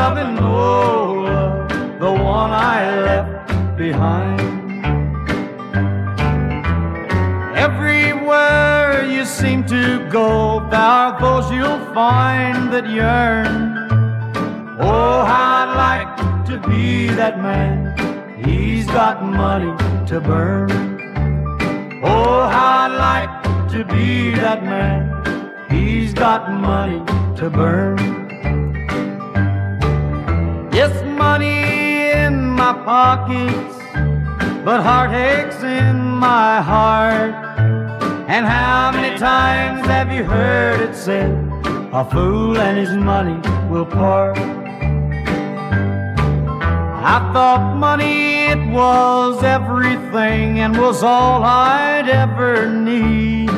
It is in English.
loving Nola, the one I left behind. Everywhere you seem to go, there are those you'll find that yearn. Oh, how I'd like to be that man. He's got money to burn. Oh, how I'd like to be that man. He's got money to burn. Yes, money in my pockets, but heartaches in my heart. And how many times have you heard it said, a fool and his money will part? I thought money, it was everything and was all I'd ever need.